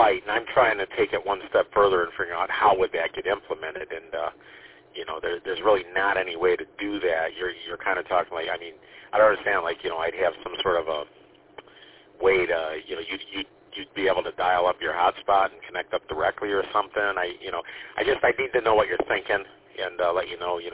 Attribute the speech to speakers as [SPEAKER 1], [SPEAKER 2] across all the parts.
[SPEAKER 1] right, and I'm trying to take it one step further and figure out how would that get implemented, and there's really not any way to do that. You're kind of talking like, I mean, I don't understand, like, I'd have some sort of a way to, you'd be able to dial up your hotspot and connect up directly or something. I need to know what you're thinking and let you know,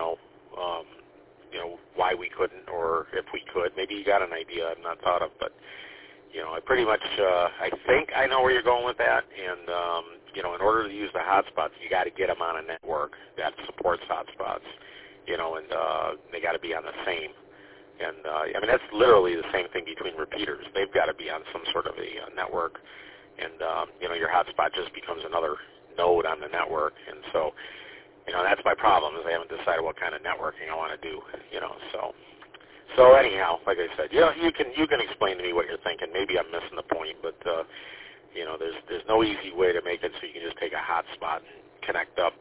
[SPEAKER 1] why we couldn't, or if we could. Maybe you got an idea I've not thought of, but I pretty much, I think I know where you're going with that, and, in order to use the hotspots, you got to get them on a network that supports hotspots, and they got to be on the same. And, that's literally the same thing between repeaters. They've got to be on some sort of a network, and, your hotspot just becomes another node on the network. And so, that's my problem, is I haven't decided what kind of networking I want to do, So anyhow, like I said, you can explain to me what you're thinking. Maybe I'm missing the point, but there's no easy way to make it so you can just take a hotspot and connect up,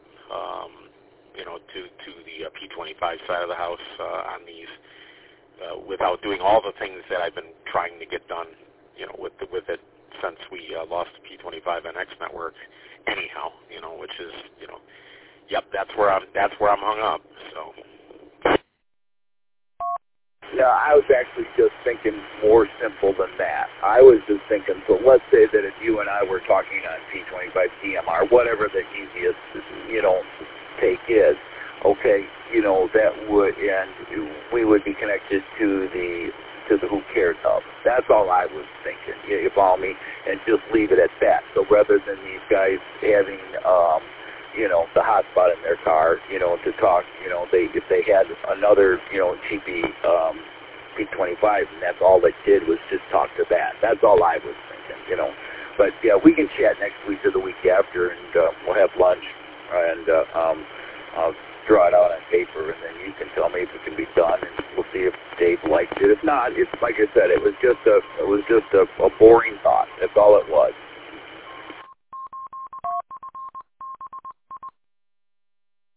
[SPEAKER 1] to the P25 side of the house on these without doing all the things that I've been trying to get done, with it since we lost the P25NX network. Anyhow, which is, yep, that's where I'm hung up. So.
[SPEAKER 2] Yeah, I was actually just thinking more simple than that. I was just thinking, so let's say that if you and I were talking on P25 DMR, whatever the easiest, take is, okay, that would, and we would be connected to the Who Cares hub. That's all I was thinking, you follow me, and just leave it at that. So rather than these guys having, the hotspot in their car, to talk, if they had another, cheapy P25, and that's all they did was just talk to that. That's all I was thinking, But, yeah, we can chat next week or the week after, and we'll have lunch, and I'll draw it out on paper, and then you can tell me if it can be done, and we'll see if Dave likes it. If not, it's like I said, it was just a boring thought. That's all it was.